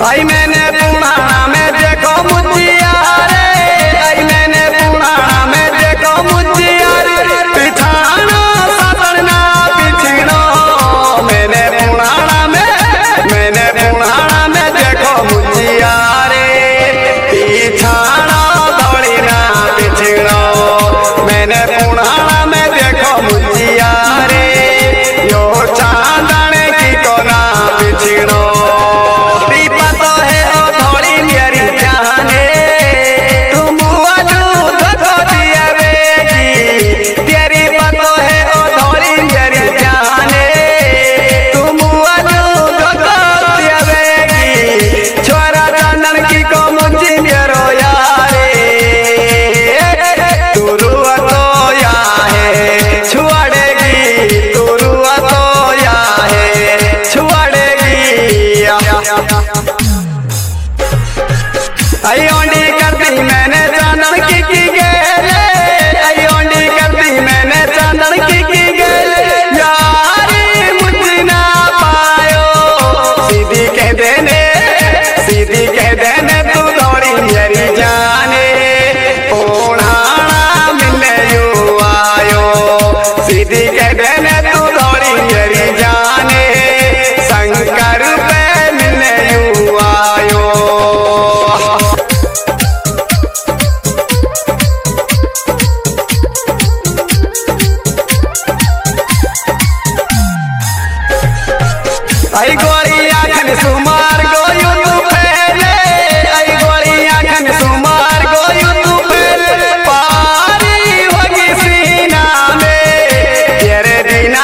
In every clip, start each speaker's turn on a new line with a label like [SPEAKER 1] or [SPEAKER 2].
[SPEAKER 1] आई मैंने पुराना में देखो मुझिया रे, आई मैंने पुराना में देखो मुझिया रे, पिछाना साधना पिछड़ो मैंने पुराना में देखो मुझिया रे, पिछाना दौड़ी ना पिछड़ो मैंने पुराना में देखो मुझिया रे, यो चांदन की को ना पिछड़ो आई ओंडी कर दी मैंने चांदन की गेले, आई ओंडी कर दी मैंने चांदन की गेले, यारी मुझ ना पायो सीधी कह देने तू दौड़ी मेरी जाने, ओढ़ाना मिलने यू आयो सीधी कह देने तू दौड़ी मेरी जाने, शंकर पे मिलने यू आयो। आई गोरी आँखन सुमार गोयू तू पहले, आई गोरी आँखन सुमार गोयू तू पहले, पारी होगी सीना में तेरे बिना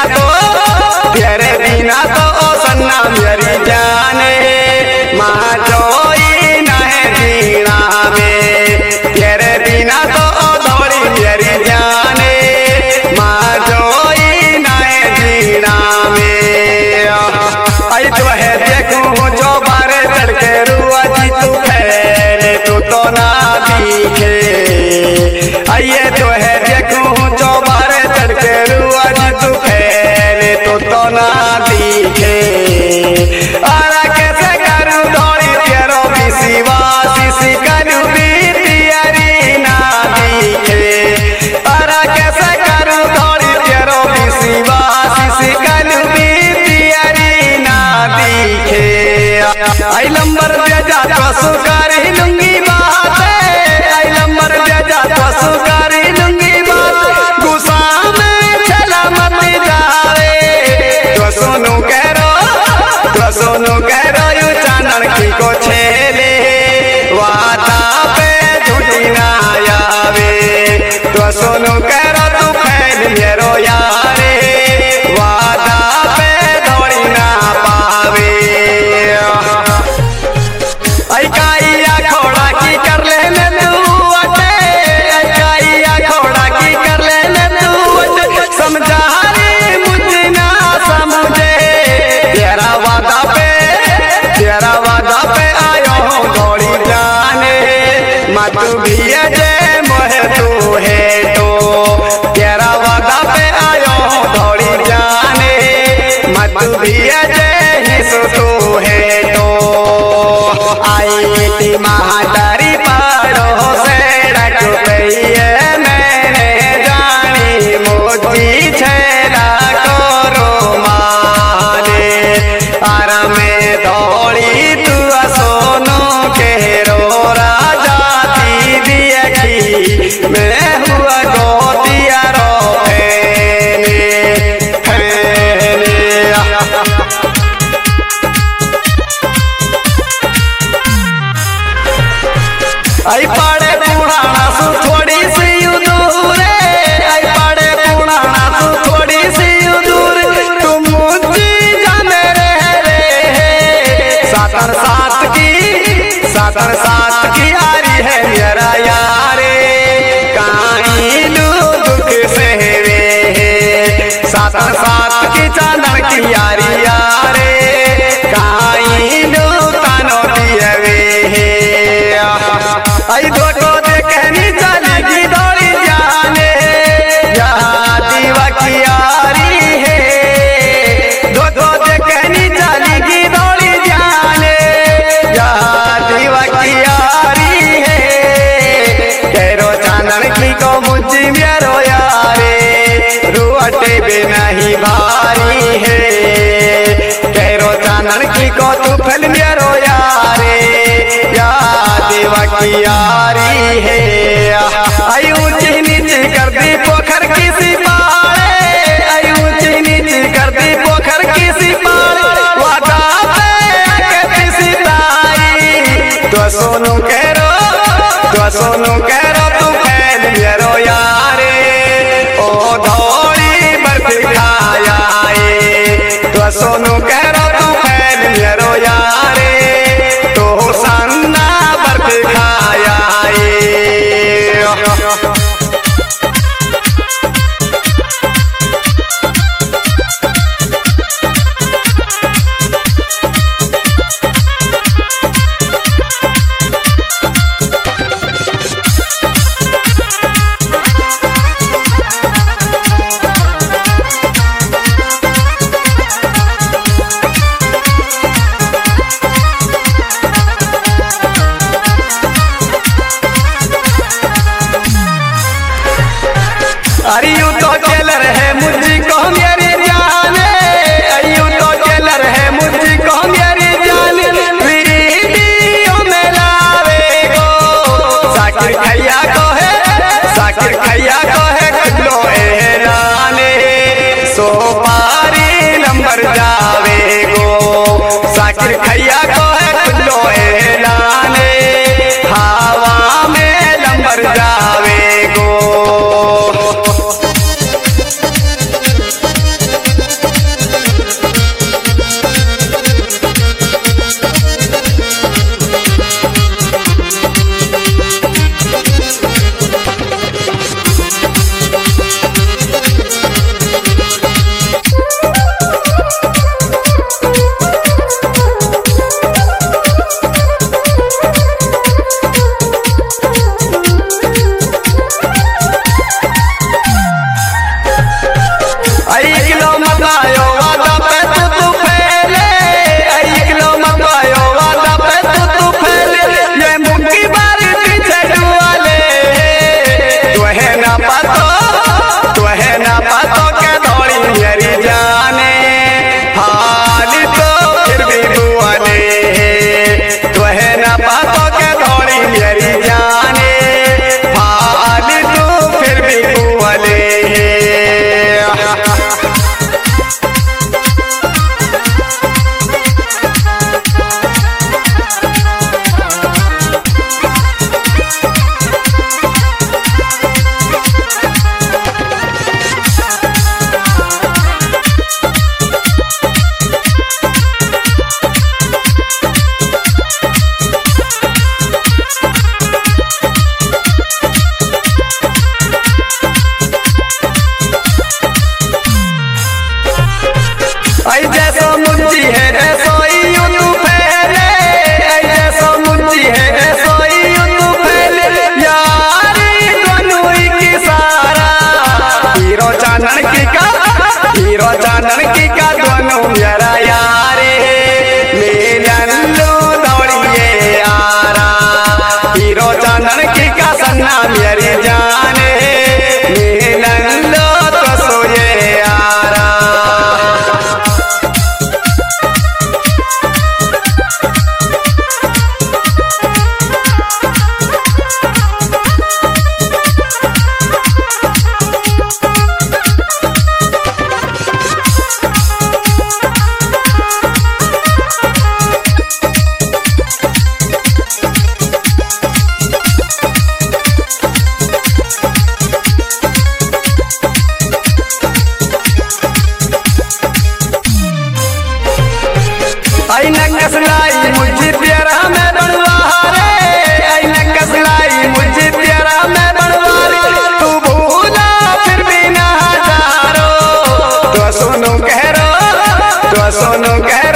[SPEAKER 1] तो ओ सन्ना मेरी जाने, माँ जोई ना है जीना में तेरे बिना तो ओ दौड़ी मेरी जाने, माँ जोई ना है जीना में। आई तो है देखूं जो बारे चढ़ के रुआ जी तू फैले तू तो ना दिखे, आइए तो है देखूं जो बारे चढ़ के रुआ जी तू फैले तो ना दिखे, आरा कैसे करूं दौड़ी तेरो विश्वासी करूं तेरी ना दिखे, आरा कैसे करूं दौड़ी तेरो विश्वासी करूं आई लंबर बेजा तो सुकार ही लूंगी बात, आई लंबर बेजा तो सुकार ही लूंगी बात, गुस्सा में चला मत जावे तो सोनू कह रो यू चांदन की को छेले, वादा पे झूठी ना आवे तो सोनू कह रो तू फैल मेरो यारे, वादा पे दौड़ी ना पावे। आई काइया खोड़ा की कर लेने तू अटे, आई काइया खोड़ा की कर लेने तू अटे, समझा रे मुझे ना समझे तेरा वादा पे आयो हूँ दौड़ी जाने, मत भी जे मोहे तू है तो तेरा वादा पे आयो हूँ दौड़ी जाने, मत भी जे हिस्सो तू है तो आई थी महातारी पारो से रख गई मैंने जानी मोती छेड़ा को माने, आरा में दौड़ी तू सोनू के रो राजा दिए मैं हुआ गोतिया रो आई पाड़े पुराना सु थोड़ी सी दूर, आई पाड़े पुराना सु थोड़ी सी दूर, तुम मुझे जाने रे सातर सात की यारी है मेरा यारे, कहीं दुख से वे सातर सात की चांदन की यारी यारे, कहीं तानो दिए वे आई धोटो देखनी चलेगी दौड़ी जाने, यहाँ दीवा की यारी है, धोटो देखनी चलेगी दौड़ी जाने, जानकी को तू फिल्म रोयारे या देवा की यारी है। आई ऊंची नीची कर दी पोखर किसी पाड़े, आई ऊंची नीची कर दी पोखर किसी पाड़े, वादा पे आके किसी ताई तो सोनू कह रो तू फैल मेरो यारे ओ धौड़ी बर्फी खाया तो सोनू कह रो तू फैल मेरो यारे तो सन्ना बर्फी खाया अरियू तो टेलर है मुझको मेरी जाने, अरियू तो टेलर है मुझको मेरी जाने, वीडियो में लावे गो साकिर खैया को है खुलो एलाने सोपारी नंबर जावे गो साकिर खैया को है खुलो एलाने हवा में नंबर जावे गो। जैसो मुझी है रसोई तू फैले, जैसो मुझी है रसोई तू फैले यारी दोनों की सारा हीरो चानन की का दोनों मेरा यारे मिलन लो दौड़िए आरा हीरो चानन की का सन्ना मेरी जाने मिलन लो तो सोए आरा। आई नकसलाई मुझे प्यारा में बनवारे, आई नकसलाई मुझे प्यारा में बनवारे, तू भूला फिर भी ना जारो तो सोनू कह